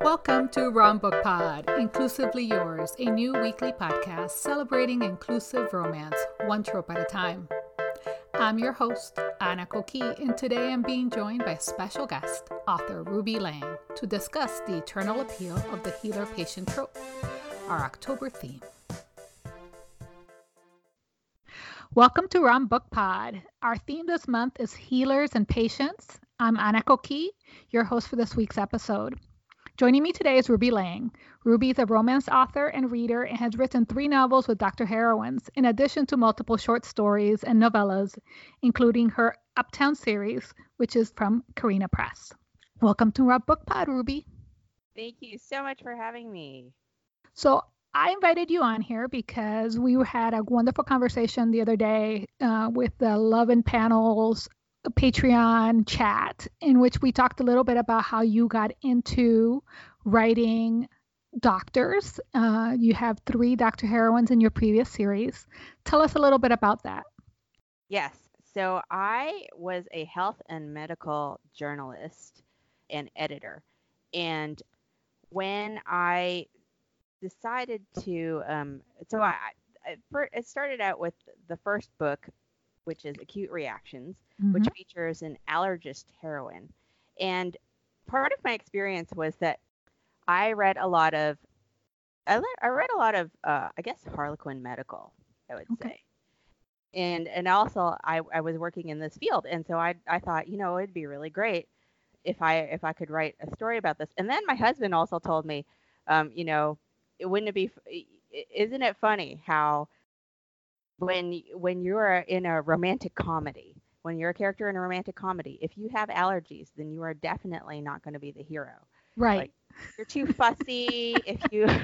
Welcome to Rom Book Pod, Inclusively Yours, a new weekly podcast celebrating inclusive romance, one trope at a time. I'm your host, Anna Koki, and today I'm being joined by a special guest, author Ruby Lang, to discuss the eternal appeal of the healer-patient trope, our October theme. Welcome to Rom Book Pod. Our theme this month is healers and patients. I'm Anna Koki, your host for this week's episode. Joining me today is Ruby Lang. Ruby is a romance author and reader and has written 3 novels with Dr. Heroines, in addition to multiple short stories and novellas, including her Uptown series, which is from Carina Press. Welcome to Rom Book Pod, Ruby. Thank you so much for having me. So I invited you on here because we had a wonderful conversation the other day with the Love and Panels Patreon chat, in which we talked a little bit about how you got into writing doctors. You have 3 Dr. Heroines in your previous series. Tell us a little bit about that. Yes, so I was a health and medical journalist and editor. And when I decided to, it started out with the first book, which is Acute Reactions, which features an allergist heroine. And part of my experience was that I read a lot of, I guess, Harlequin medical, I would say. And also I was working in this field. And so I thought, it'd be really great if I could write a story about this. And then my husband isn't it funny how when you're in a romantic comedy, when you're a character in a romantic comedy, if you have allergies, then you are definitely not going to be the hero. Right. Like, you're too fussy. if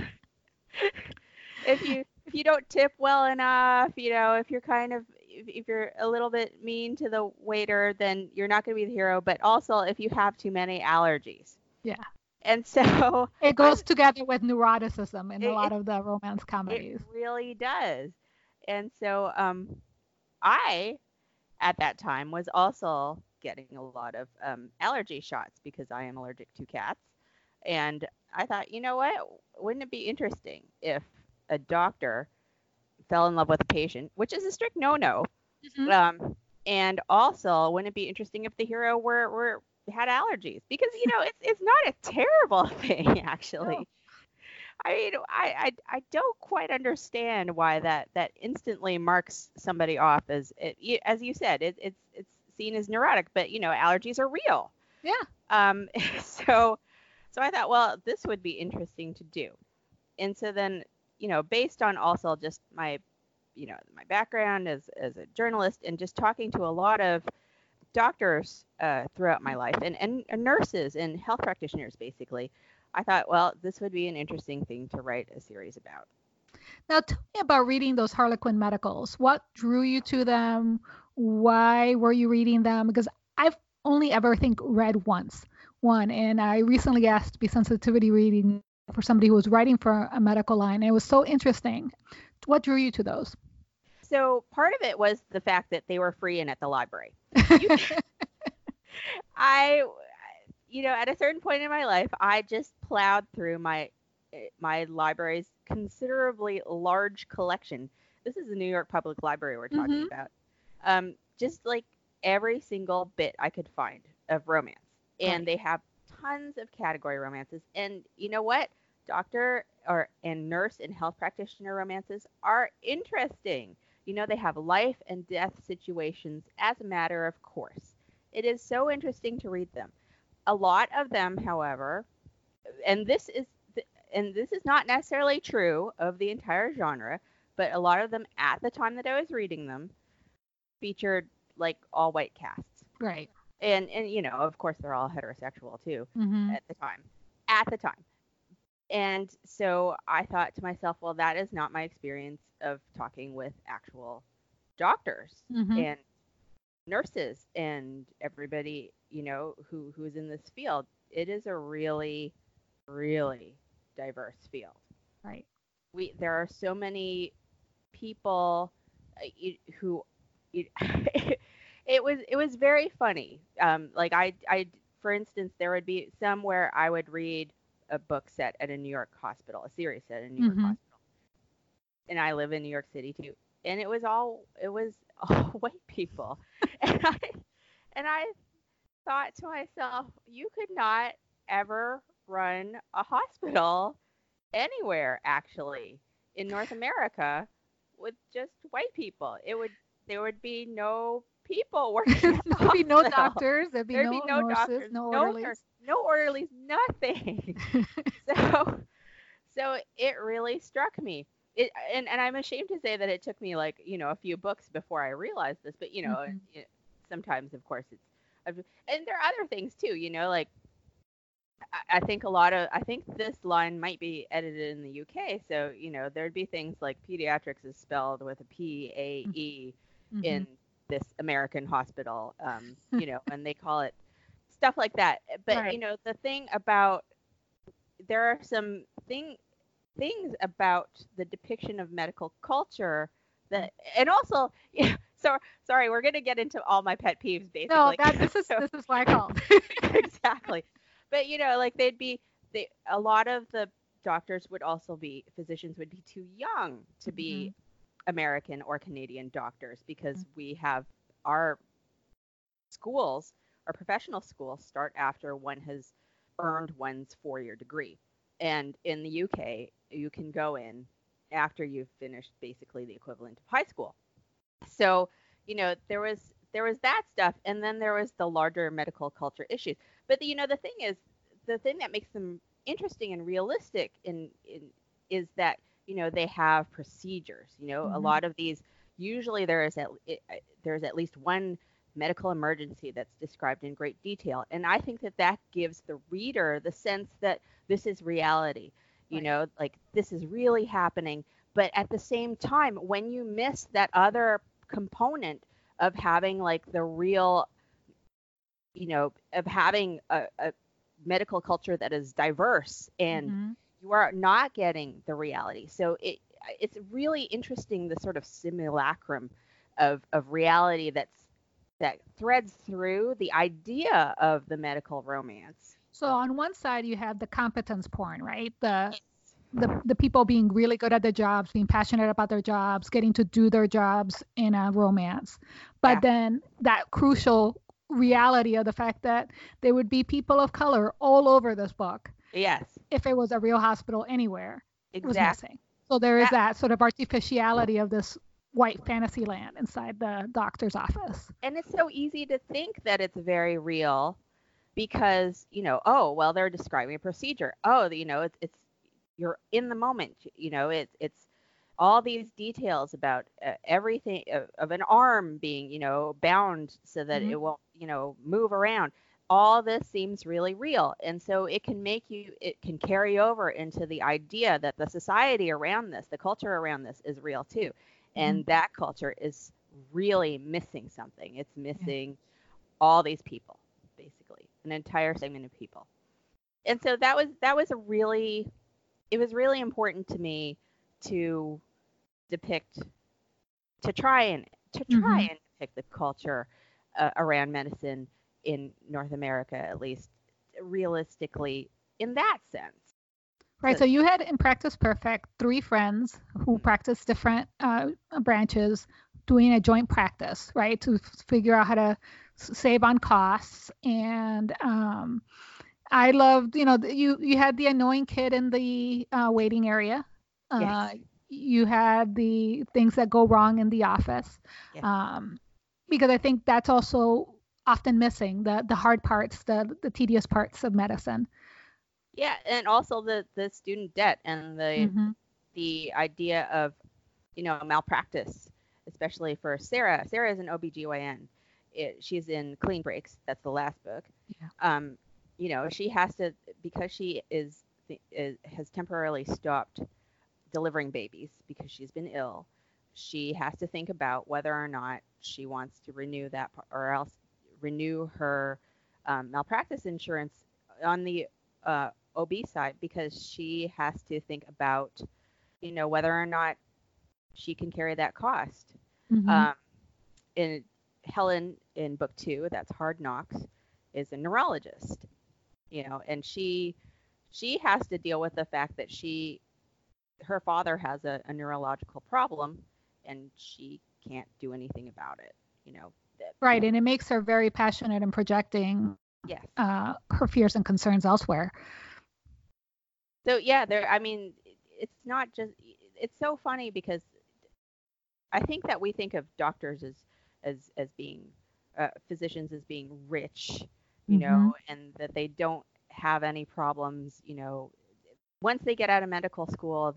you don't tip well enough, if you're a little bit mean to the waiter, then you're not going to be the hero. But also if you have too many allergies. Yeah. And so it goes together with neuroticism in a lot of the romance comedies. It really does. And so I, at that time, was also getting a lot of allergy shots because I am allergic to cats. And I thought, wouldn't it be interesting if a doctor fell in love with a patient, which is a strict no-no. And also, wouldn't it be interesting if the hero had allergies? Because, it's not a terrible thing, actually. No. I mean, I don't quite understand why that instantly marks somebody off as you said, it's seen as neurotic, but allergies are real. Yeah. So I thought, well, this would be interesting to do. And so then, based on also just my background as a journalist and just talking to a lot of doctors throughout my life and nurses and health practitioners, basically, I thought, well, this would be an interesting thing to write a series about. Now, tell me about reading those Harlequin medicals. What drew you to them? Why were you reading them? Because I've only ever read one, and I recently asked to be sensitivity reading for somebody who was writing for a medical line. And it was so interesting. What drew you to those? So part of it was the fact that they were free and at the library. At a certain point in my life, I just plowed through my library's considerably large collection. This is the New York Public Library we're talking about. Just like every single bit I could find of romance. And They have tons of category romances. And you know what? Doctor and nurse and health practitioner romances are interesting. They have life and death situations as a matter of course. It is so interesting to read them. A lot of them, however, and this is not necessarily true of the entire genre, but a lot of them at the time that I was reading them featured like all white casts. Right. And of course they're all heterosexual too at the time. And so I thought to myself, well, that is not my experience of talking with actual doctors and nurses and everybody, who's in this field. It is a really, really diverse field. Right. There are so many people who it was very funny. Like I for instance, there would be some where I would read a book set at a New York hospital, a series set at a New York Mm-hmm. hospital, and I live in New York City too, and it was all white people, and I thought to myself, you could not ever run a hospital anywhere actually in North America with just white people. There would be no people working at the There'd be no hospital. doctors, there'd be There'd be no no nurses, doctors, no no orderlies. nurse, no orderlies, nothing. So so it really struck me. And I'm ashamed to say that it took me like, a few books before I realized this, but Mm-hmm. sometimes of course and there are other things too, like I think I think this line might be edited in the UK, so there'd be things like pediatrics is spelled with a PAE Mm-hmm. in this American hospital, and they call it stuff like that. But Right. the thing about there are some things about the depiction of medical culture that, and also, yeah. So sorry, we're gonna get into all my pet peeves No, basically. that this is So this is why I called. exactly. But like a lot of the doctors would also be physicians would be too young to Mm-hmm. be American or Canadian doctors because we have our schools, our professional schools start after one has earned one's 4-year degree. And in the UK, you can go in after you've finished basically the equivalent of high school. So, there was that stuff, and then there was the larger medical culture issues. But the thing is, the thing that makes them interesting and realistic is that they have procedures. A Mm-hmm. lot of these usually there's at least one medical emergency that's described in great detail, and I think that gives the reader the sense that this is reality. Right. Like this is really happening. But at the same time, when you miss that other component of having like the real, of having a medical culture that is diverse, and Mm-hmm. you are not getting the reality. So it's really interesting, the sort of simulacrum of reality that threads through the idea of the medical romance. So on one side you have the competence porn, right? The people being really good at their jobs, being passionate about their jobs, getting to do their jobs in a romance. But Yeah. then that crucial reality of the fact that there would be people of color all over this book Yes. if it was a real hospital anywhere was Exactly. missing. So there is That that sort of artificiality of this white fantasy land inside the doctor's office. and it's so easy to think that it's very real because oh well, they're describing a procedure. Oh, it's you're in the moment. It's all these details about everything of an arm being bound so that Mm-hmm. it won't move around. All this seems really real, and so it can carry over into the idea that the society around this, the culture around this, is real too, Mm-hmm. and that culture is really missing something. It's Yeah. missing all these people, basically an entire segment of people. And so that was a really it was really important to me to depict to try Mm-hmm. and depict the culture around medicine in North America, at least realistically in that sense. Right. So So you had in Practice Perfect 3 friends who practice different branches doing a joint practice, right, to figure out how to save on costs. And I loved, you had the annoying kid in the waiting area. yes, Uh, you had the things that go wrong in the office, yes, um, because I think that's also often missing the hard parts, the tedious parts of medicine. yeah, and also the student debt and Mm-hmm. the idea of malpractice, especially for Sarah. Sarah is an OBGYN. She's in Clean Breaks. That's the last book. Yeah. Um, she has to, because she has temporarily stopped delivering babies because she's been ill. She has to think about whether or not she wants to renew that or else renew her malpractice insurance on the OB side, because she has to think about whether or not she can carry that cost. Mm-hmm. Um, in Helen in book 2, that's Hard Knocks, is a neurologist, and she has to deal with the fact that her father has a neurological problem, and she can't do anything about it. You know. Right, and it makes her very passionate and projecting Yes. her fears and concerns elsewhere. So yeah, I mean, it's not just. It's so funny because I think that we think of doctors as being physicians as being rich, you know, and that they don't have any problems, you know. Once they get out of medical school,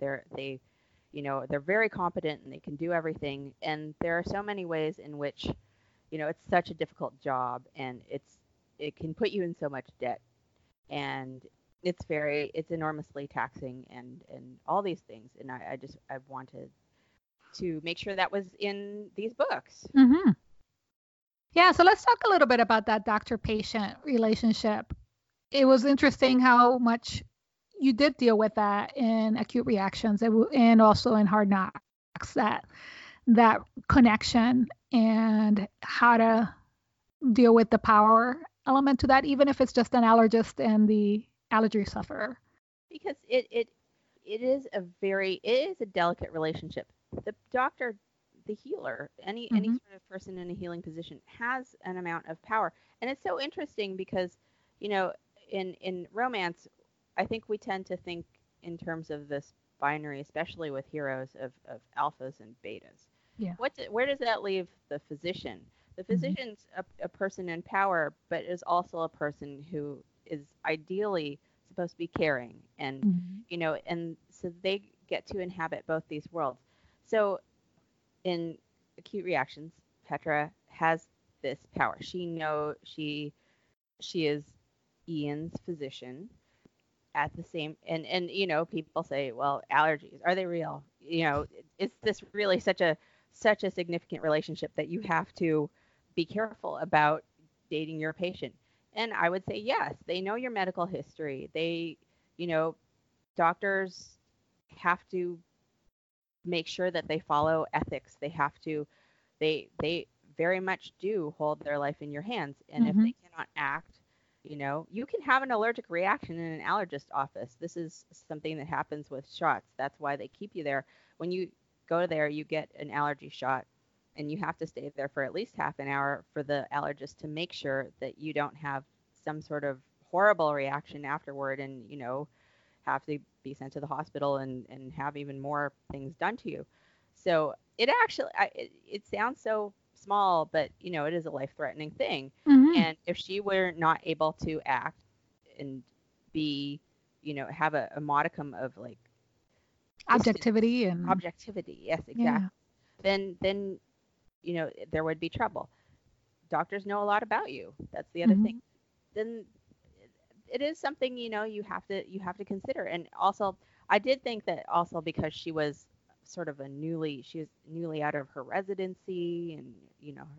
they're very competent and they can do everything. And there are so many ways in which, you know, it's such a difficult job, and it can put you in so much debt, and it's enormously taxing, and all these things. And I wanted to make sure that was in these books. Mm-hmm. Yeah, so let's talk a little bit about that doctor-patient relationship. It was interesting how much you did deal with that in Acute Reactions and also in Hard Knocks, that connection and how to deal with the power element to that, even if it's just an allergist and the allergy sufferer. Because it is a delicate relationship. The doctor, the healer, any sort of person in a healing position has an amount of power. And it's so interesting because, you know, in romance, I think we tend to think in terms of this binary, especially with heroes of alphas and betas. Yeah. Where does that leave the physician? The physician's a person in power, but is also a person who is ideally supposed to be caring, and you know, and so they get to inhabit both these worlds. So in Acute Reactions, Petra has this power. She is Ian's physician at the same, and you know, people say, well, allergies, are they real? You know, is this really such a significant relationship that you have to be careful about dating your patient? And I would say yes. They know your medical history. They, you know, doctors have to make sure that they follow ethics. They very much do hold their life in your hands. And if they cannot act, you know, you can have an allergic reaction in an allergist office. This is something that happens with shots. That's why they keep you there. When you go there, you get an allergy shot, and you have to stay there for at least half an hour for the allergist to make sure that you don't have some sort of horrible reaction afterward, and, you know, have to be sent to the hospital and have even more things done to you. So it actually, it sounds so small, but, you know, it is a life-threatening thing. And if she were not able to act and be, you know, have a modicum of like objectivity, yes, exactly. Yeah. Then, you know, there would be trouble. Doctors know a lot about you. That's the other thing. Then it is something, you know, you have to consider. And also, I did think that also because she was sort of she was newly out of her residency, and, you know,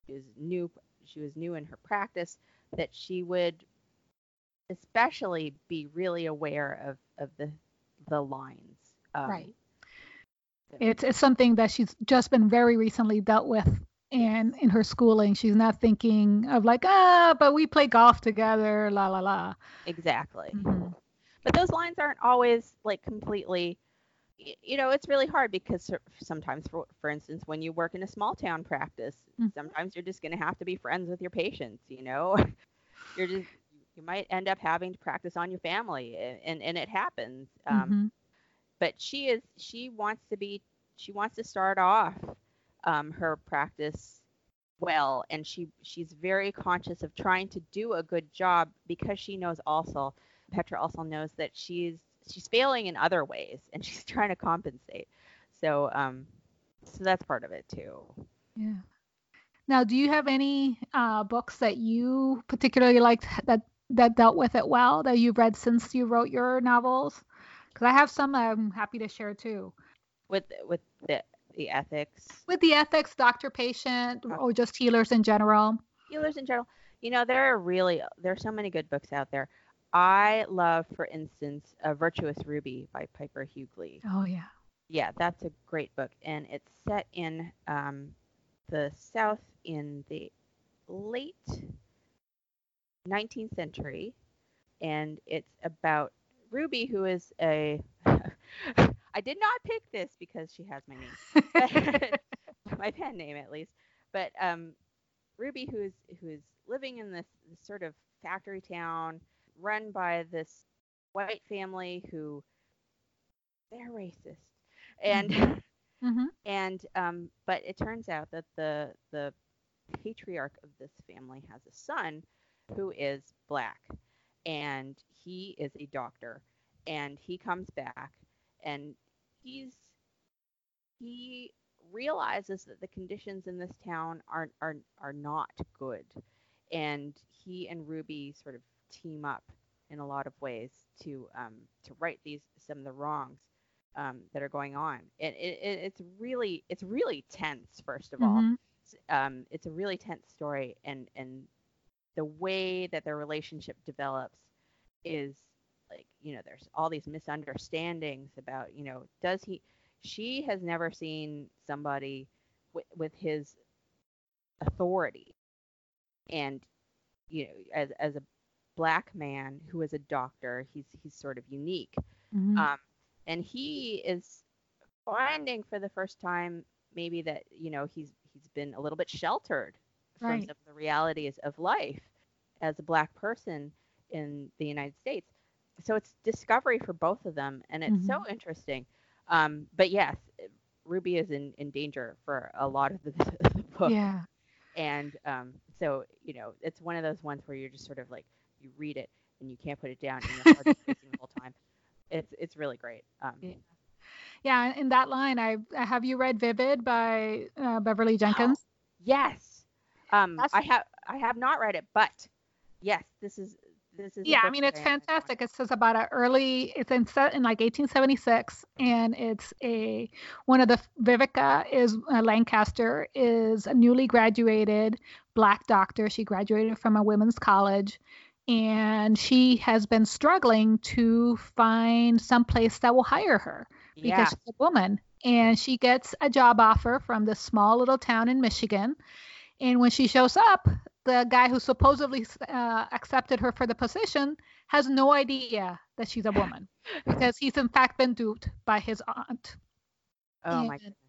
she was new in her practice, that she would especially be really aware of the lines. Right. It's something that she's just been very recently dealt with. And in her schooling, she's not thinking of like, but we play golf together, la la la. Exactly. But those lines aren't always like completely, you know, it's really hard because sometimes, for instance, when you work in a small town practice, sometimes you're just going to have to be friends with your patients, you know. You might end up having to practice on your family, and it happens. But she wants to start off her practice well, and she's very conscious of trying to do a good job, because she knows also, Petra also knows that she's failing in other ways, and she's trying to compensate. So so that's part of it too. Yeah. Now, do you have any books that you particularly liked that dealt with it well, that you've read since you wrote your novels? Because I have some I'm happy to share too. With the ethics. With the ethics, doctor patient, or just healers in general. Healers in general. You know, there are so many good books out there. I love, for instance, Virtuous Ruby by Piper Hughley. Oh yeah. Yeah, that's a great book, and it's set in the South in the late 19th century, and it's about Ruby, who is a I did not pick this because she has my name, but my pen name at least. But Ruby, who is living in this sort of factory town run by this white family who they're racist, and Mm-hmm. but it turns out that the patriarch of this family has a son who is black, and he is a doctor, and he comes back, and he's he realizes that the conditions in this town are not good, and he and Ruby sort of team up in a lot of ways to right these some of the wrongs that are going on. It's really tense. First of all, Mm-hmm. it's a really tense story, and the way that their relationship develops is like, there's all these misunderstandings about, does he she has never seen somebody with his authority, and as a black man who is a doctor, he's sort of unique. Mm-hmm. um, and he is finding for the first time maybe that he's been a little bit sheltered from Right. some of the realities of life as a black person in the United States. So it's discovery for both of them, and it's so Mm-hmm. interesting. But yes, Ruby is in danger for a lot of the, the book, Yeah. and so it's one of those ones where you're just sort of like, you read it and you can't put it down, and your heart is racing the whole time. It's really great. Yeah. Yeah. In that line, have you read Vivid by Beverly Oh, Jenkins? yes. That's I have not read it, but yes, this is a Yeah, I book mean that I it's am going to want fantastic. It says about it's in set in like 1876, and it's a one of the Vivica is Lancaster is a newly graduated black doctor. She graduated from a women's college, and she has been struggling to find some place that will hire her to. because Yeah. she's a woman. And she gets a job offer from this small little town in Michigan, and when she shows up, the guy who supposedly accepted her for the position has no idea that she's a woman because he's in fact been duped by his aunt. Oh And my goodness.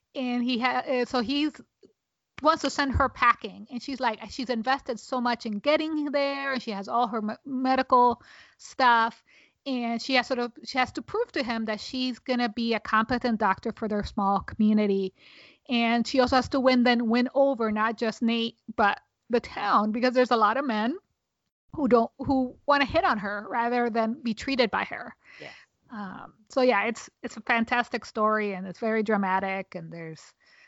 so he's wants to send her packing, and she's like she's invested so much in getting there, and she has all her medical stuff, and she has to prove to him that she's going to be a competent doctor for their small community. And she also has to win over not just Nate but the town, because there's a lot of men who want to hit on her rather than be treated by her. Yes. So yeah, it's a fantastic story, and it's very dramatic, and there's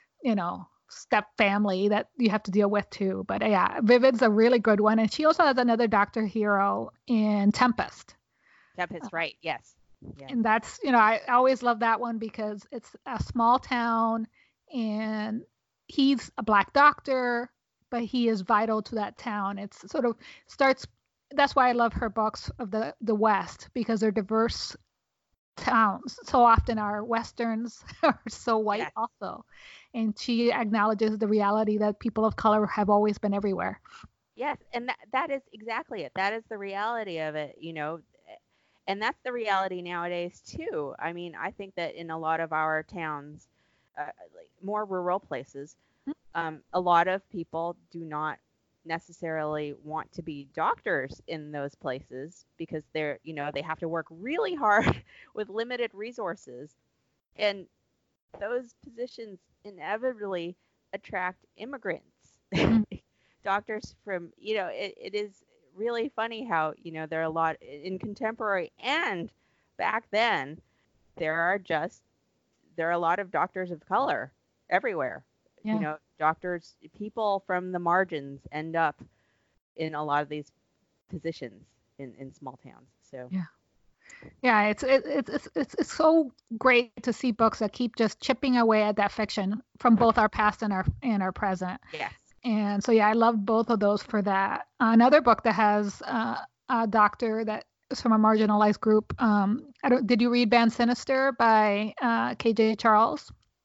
step family that you have to deal with too. But yeah, Vivid's a really good one, and she also has another doctor hero in Tempest. Tempest, right. Yes. Yes. And that's I always love that one because it's a small town, and he's a black doctor, but he is vital to that town. It's sort of starts That's why I love her books of the West, because they're diverse towns. So often our westerns are so white Yes. also, and she acknowledges the reality that people of color have always been everywhere. Yes. And that is exactly it. That is the reality of it. And that's the reality nowadays too. I mean, I think that in a lot of our towns, like more rural places, a lot of people do not necessarily want to be doctors in those places because they have to work really hard with limited resources, and those positions inevitably attract immigrants. Mhm. Doctors from, it is really funny how, there are a lot in contemporary and back then, there are just, there are a lot of doctors of color everywhere. Yeah. Doctors, people from the margins end up in a lot of these positions in small towns. So, Yeah. Yeah, it's so great to see books that keep just chipping away at that fiction from both our past and our present. yes. And so yeah, I love both of those for that. Another book that has a doctor that is from a marginalized group. Did you read Band Sinister by KJ Charles?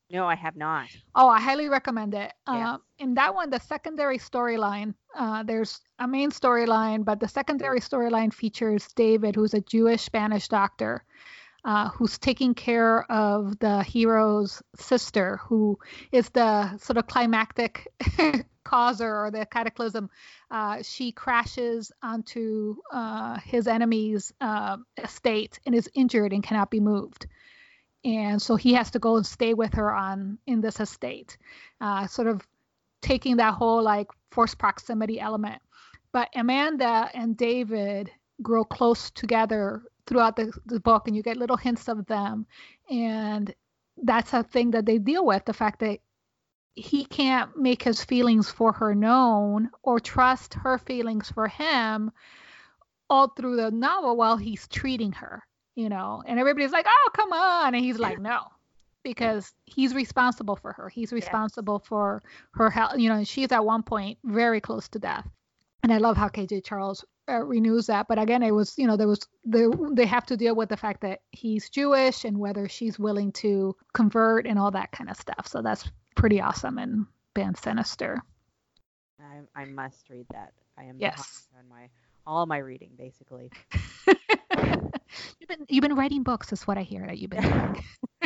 No, I have not. Oh, I highly recommend it. Yes. In that one, the secondary storyline, there's a main storyline, but the secondary storyline features David, who's a Jewish Spanish doctor, who's taking care of the hero's sister, who is the sort of climactic causer or the cataclysm. She crashes onto his enemy's estate and is injured and cannot be moved. And so he has to go and stay with her in this estate, sort of taking that whole like forced proximity element. But Amanda and David grow close together throughout the book, and you get little hints of them. And that's a thing that they deal with, the fact that he can't make his feelings for her known or trust her feelings for him all through the novel while he's treating her, and everybody's like, oh, come on. And he's like, no, because he's responsible for her. He's responsible for her health, and she's at one point very close to death. And I love how KJ Charles renews that. But again, it was, they have to deal with the fact that he's Jewish and whether she's willing to convert and all that kind of stuff. So that's pretty awesome and band sinister. I must read that. I am yes on all my reading basically. You've been writing books, is what I hear that you've been doing.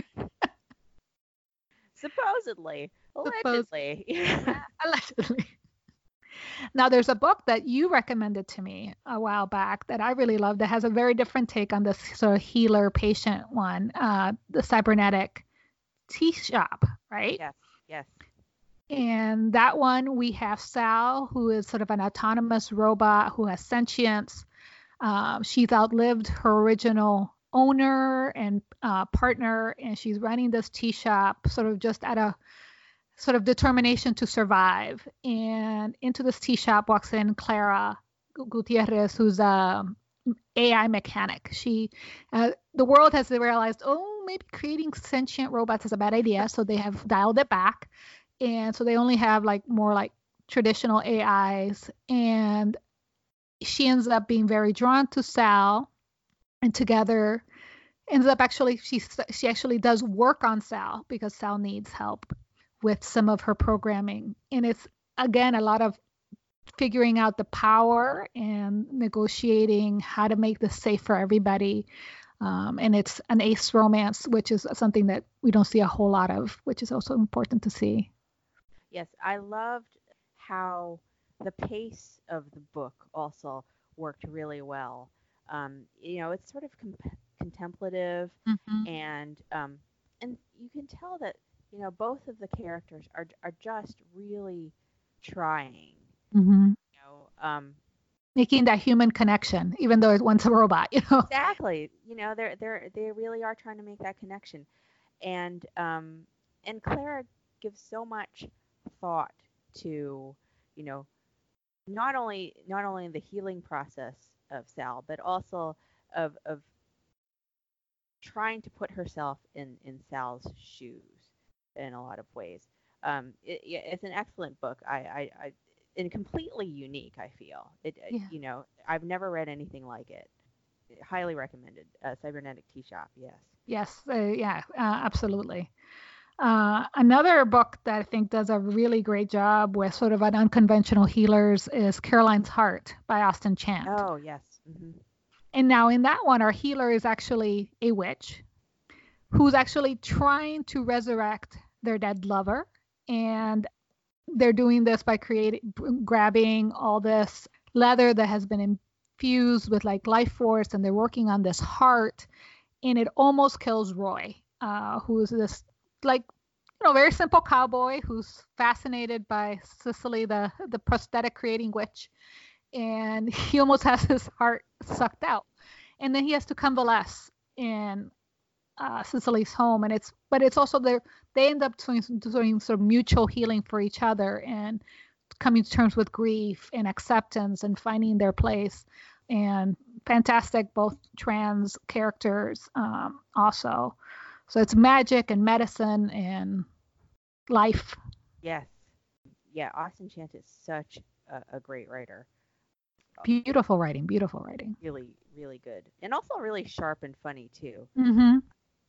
Supposedly. Allegedly. Allegedly. Now, there's a book that you recommended to me a while back that I really love that has a very different take on this sort of healer patient one, the cybernetic tea shop, right? Yes. And that one, we have Sal, who is sort of an autonomous robot who has sentience. She's outlived her original owner and partner, and she's running this tea shop sort of just at a sort of determination to survive. And into this tea shop walks in Clara Gutierrez, who's a AI mechanic. The world has realized, maybe creating sentient robots is a bad idea, so they have dialed it back. And so they only have like more like traditional AIs. And she ends up being very drawn to Sal, and together ends up actually, she actually does work on Sal because Sal needs help with some of her programming. And it's, again, a lot of figuring out the power and negotiating how to make this safe for everybody. And it's an ace romance, which is something that we don't see a whole lot of, which is also important to see. Yes, I loved how the pace of the book also worked really well. It's sort of contemplative, and you can tell that both of the characters are just really trying. Making that human connection, even though one's a robot. Exactly. They really are trying to make that connection, and Clara gives so much thought to not only the healing process of Sal, but also of trying to put herself in Sal's shoes in a lot of ways. It's an excellent book. And completely unique, I feel. I've never read anything like it. Highly recommended. Cybernetic Tea Shop. Yes. Absolutely. Another book that I think does a really great job with sort of an unconventional healers is Caroline's Heart by Austin Chant. Oh, yes. Mm-hmm. And now in that one, our healer is actually a witch who's actually trying to resurrect their dead lover. And they're doing this by grabbing all this leather that has been infused with like life force, and they're working on this heart, and it almost kills Roy, who is this like very simple cowboy who's fascinated by Cicely, the prosthetic creating witch, and he almost has his heart sucked out, and then he has to convalesce in Cicely's home, and it's also they end up doing sort of mutual healing for each other and coming to terms with grief and acceptance and finding their place. And fantastic, both trans characters also. So it's magic and medicine and life. Yes. Yeah, Austin Chant is such a great writer. Beautiful writing. Really, really good. And also really sharp and funny, too. Mm-hmm.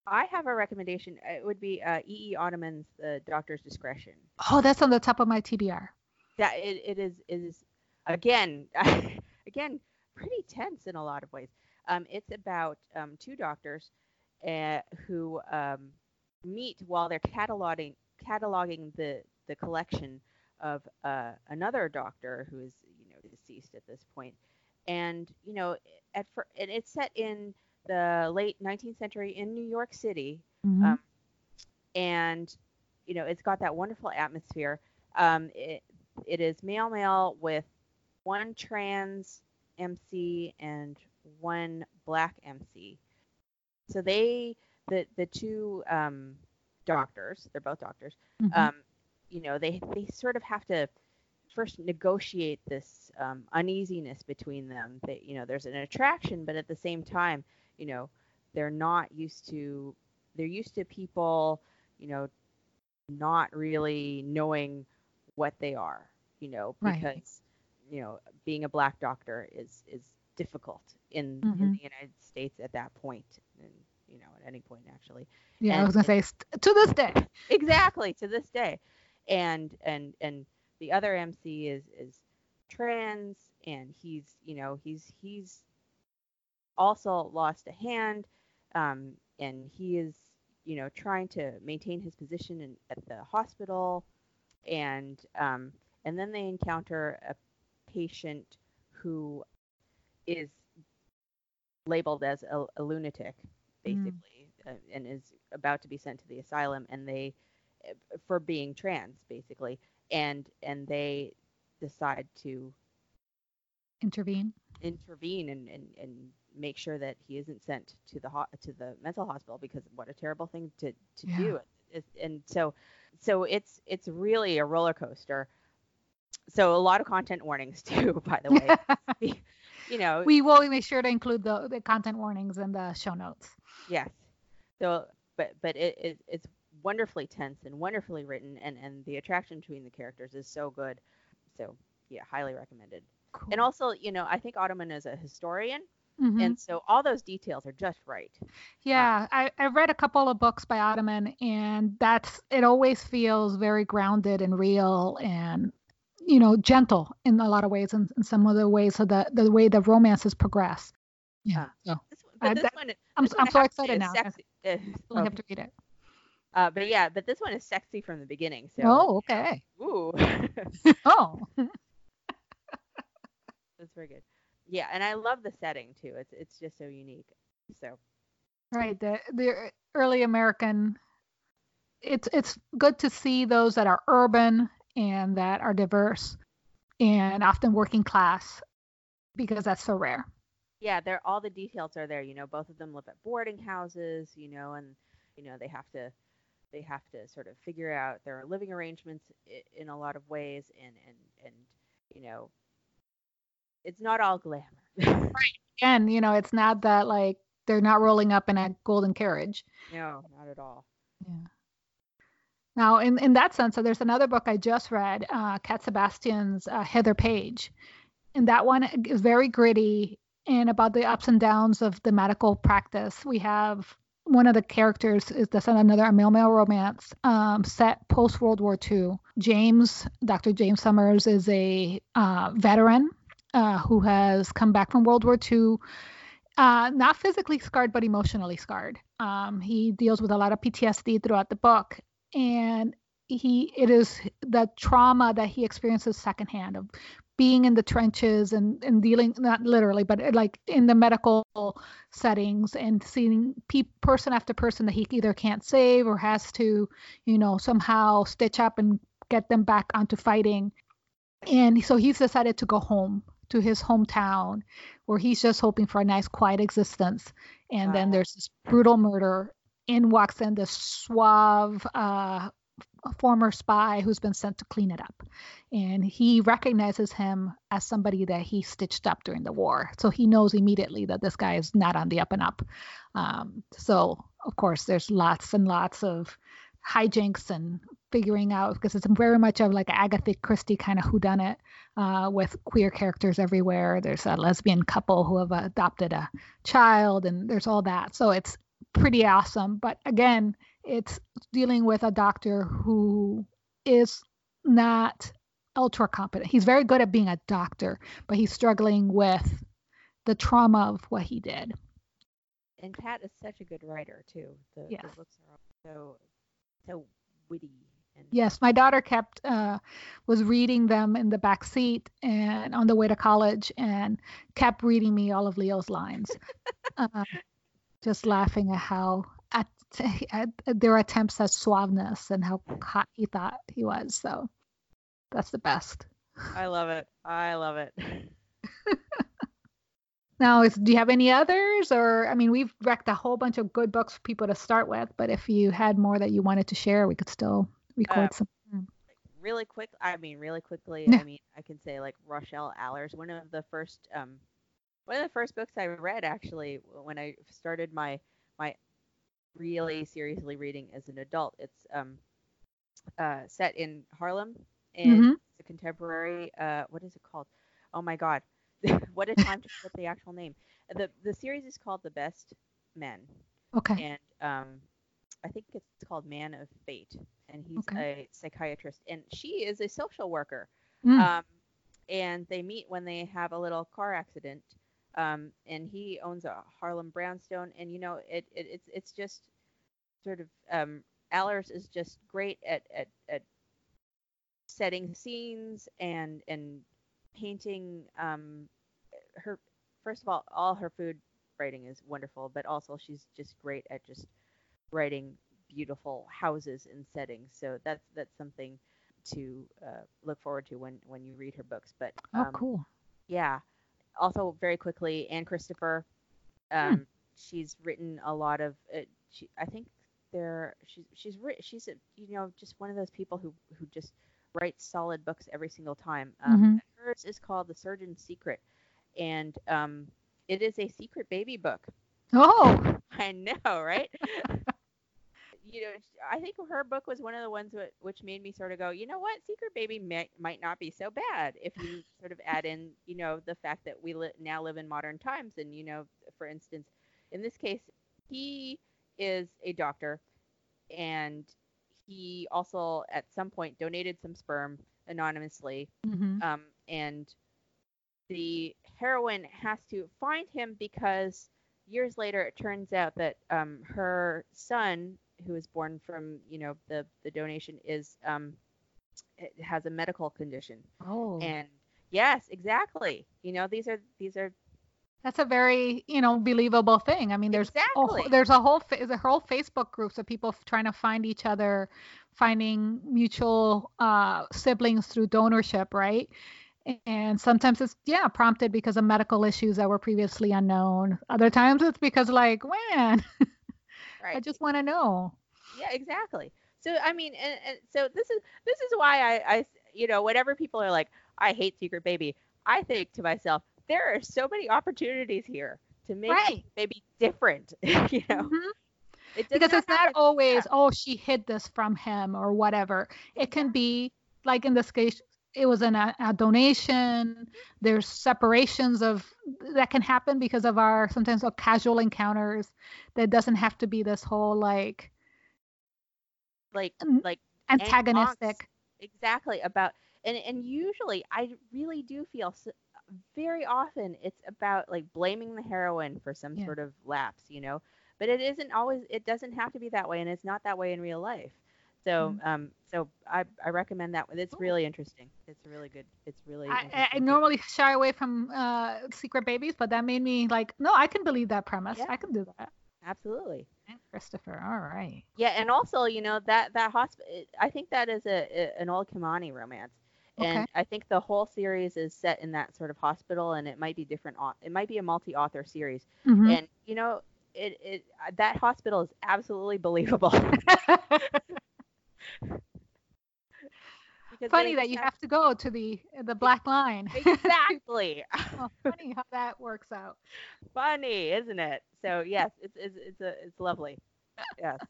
I have a recommendation. It would be E. E. Ottoman's The Doctor's Discretion. Oh, that's on the top of my TBR. That it is again again pretty tense in a lot of ways. It's about two doctors who meet while they're cataloging the collection of another doctor who is deceased at this point, and and it's set in the late 19th century in New York City, Mm-hmm. And it's got that wonderful atmosphere. It is male with one trans MC and one black MC. So the two doctors, they're both doctors. Mm-hmm. They sort of have to first negotiate this uneasiness between them. There's an attraction, but at the same time, they're used to people, not really knowing what they are, because right. Being a black doctor is difficult in the United States at that point, and at any point actually. Yeah, I was gonna say to this day. Exactly, to this day, and the other MC is trans, and he's also lost a hand, and he is trying to maintain his position at the hospital, and then they encounter a patient who is labeled as a lunatic, basically, and is about to be sent to the asylum, and they for being trans, basically, and they decide to intervene and make sure that he isn't sent to the mental hospital, because what a terrible thing to do. And so it's really a roller coaster. So a lot of content warnings too, by the way. We will make sure to include the content warnings in the show notes. Yes. So but it's wonderfully tense and wonderfully written, and the attraction between the characters is so good. So yeah, highly recommended. Cool. And also, I think Ottoman is a historian, and so all those details are just right. Yeah, I've read a couple of books by Ottoman, and it always feels very grounded and real, and gentle in a lot of ways, and in some of the ways of the way the romances progress. Yeah. I'm so excited now. I'll have to read it. But this one is sexy from the beginning. So. Oh, okay. Ooh. Oh. That's very good. Yeah, and I love the setting too. It's just so unique. So. Right, the early American. It's good to see those that are urban and that are diverse and often working class, because that's so rare. Yeah, all the details are there. Both of them live at boarding houses. And they have to sort of figure out their living arrangements in a lot of ways, and it's not all glamour. Right. Again, it's not that like they're not rolling up in a golden carriage. No, not at all. Yeah. Now, in that sense, so there's another book I just read, Cat Sebastian's Heather Page, and that one is very gritty and about the ups and downs of the medical practice. We have one of the characters is another male romance set post World War II. Dr. James Summers is a veteran who has come back from World War II, not physically scarred, but emotionally scarred. He deals with a lot of PTSD throughout the book, and it is the trauma that he experiences secondhand of being in the trenches and dealing, not literally, but like in the medical settings, and seeing person after person that he either can't save or has to, somehow stitch up and get them back onto fighting. And so he's decided to go home to his hometown, where he's just hoping for a nice, quiet existence. And then there's this brutal murder. In walks in this suave former spy who's been sent to clean it up. And he recognizes him as somebody that he stitched up during the war. So he knows immediately that this guy is not on the up and up. So, of course, there's lots and lots of hijinks and figuring out, because it's very much of like an Agatha Christie kind of whodunit with queer characters everywhere. There's a lesbian couple who have adopted a child, and there's all that. So it's pretty awesome. But again, it's dealing with a doctor who is not ultra competent. He's very good at being a doctor, but he's struggling with the trauma of what he did. And Pat is such a good writer too. Yes. The books are so witty. And Yes, my daughter was reading them in the back seat and on the way to college, and kept reading me all of Leo's lines, just laughing at how at their attempts at suaveness and how hot he thought he was. So that's the best. I love it. I love it. Now, do you have any others? Or, I mean, we've wrecked a whole bunch of good books for people to start with, but if you had more that you wanted to share, we could still record some. Really quickly, Yeah. I mean, I can say like Rochelle Allers, one of the first books I read actually when I started my really seriously reading as an adult. It's set in Harlem, and it's a contemporary. What is it called? Oh my God, what a time to put the actual name. The series is called The Best Men. Okay. And I think it's called Man of Fate, and he's a psychiatrist, and she is a social worker. And they meet when they have a little car accident, and he owns a Harlem brownstone, and you know it's just sort of Allers is just great at setting scenes and painting. Her first of all her food writing is wonderful, but also she's just great at just writing beautiful houses and settings. So that's something to look forward to when you read her books. But cool. Yeah. Also, very quickly, Anne Christopher. She's written a lot of. I think she's just one of those people who just writes solid books every single time. Hers is called The Surgeon's Secret, and it is a secret baby book. Oh, I know, right? I think her book was one of the ones which made me sort of go, you know what, Secret Baby might not be so bad if you sort of add in, the fact that we now live in modern times. And, for instance, in this case, he is a doctor, and he also at some point donated some sperm anonymously. And the heroine has to find him because years later it turns out that her son, who was born from the donation, it has a medical condition. Oh. And yes, exactly. These are that's a very believable thing. I mean, there's there's a whole Facebook groups of people trying to find each other, finding mutual siblings through donorship, right? And sometimes it's prompted because of medical issues that were previously unknown. Other times it's because like, man, right. I just want to know. Yeah, exactly. So I mean, and so this is why I whenever people are like, I hate Secret Baby, I think to myself, there are so many opportunities here to make Secret Baby different. Because it's not always she hid this from him or whatever. Exactly. It can be like in this case, it was a donation. There's separations that can happen because of sometimes casual encounters. That doesn't have to be this whole like antagonistic. Exactly. About and usually I really do feel very often it's about like blaming the heroine for some sort of lapse, but it isn't always. It doesn't have to be that way, and it's not that way in real life. So, so I recommend that. It's really interesting. It's really good. It's really. I normally shy away from Secret Babies, but that made me like, no, I can believe that premise. Yeah. I can do that. Absolutely. And Christopher, all right. Yeah, and also, that hospital. I think that is an old Kimani romance, and I think the whole series is set in that sort of hospital, and it might be different. It might be a multi-author series, and that hospital is absolutely believable. Funny that you have to go to the Black Line. Exactly. Funny how that works out. Funny, isn't it? So yes, it's lovely. Yes.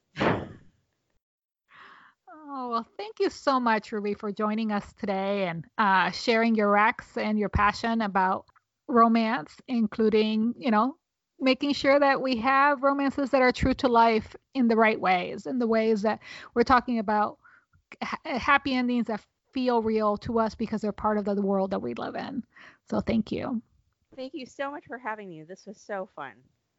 Oh, well, thank you so much, Ruby, for joining us today and sharing your recs and your passion about romance, including, making sure that we have romances that are true to life in the right ways, in the ways that we're talking about happy endings that feel real to us because they're part of the world that we live in. So thank you. Thank you so much for having me. This was so fun.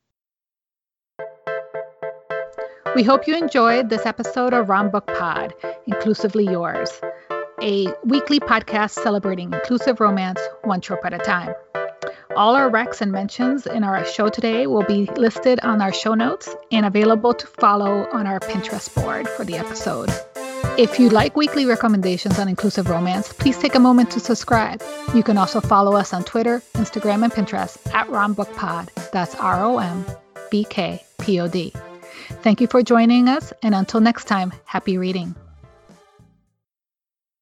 We hope you enjoyed this episode of Rom Book Pod, Inclusively Yours, a weekly podcast celebrating inclusive romance one trope at a time. All our recs and mentions in our show today will be listed on our show notes and available to follow on our Pinterest board for the episode. If you like weekly recommendations on inclusive romance, please take a moment to subscribe. You can also follow us on Twitter, Instagram, and Pinterest at RomBookPod. That's ROMBKPOD. Thank you for joining us, and until next time, happy reading.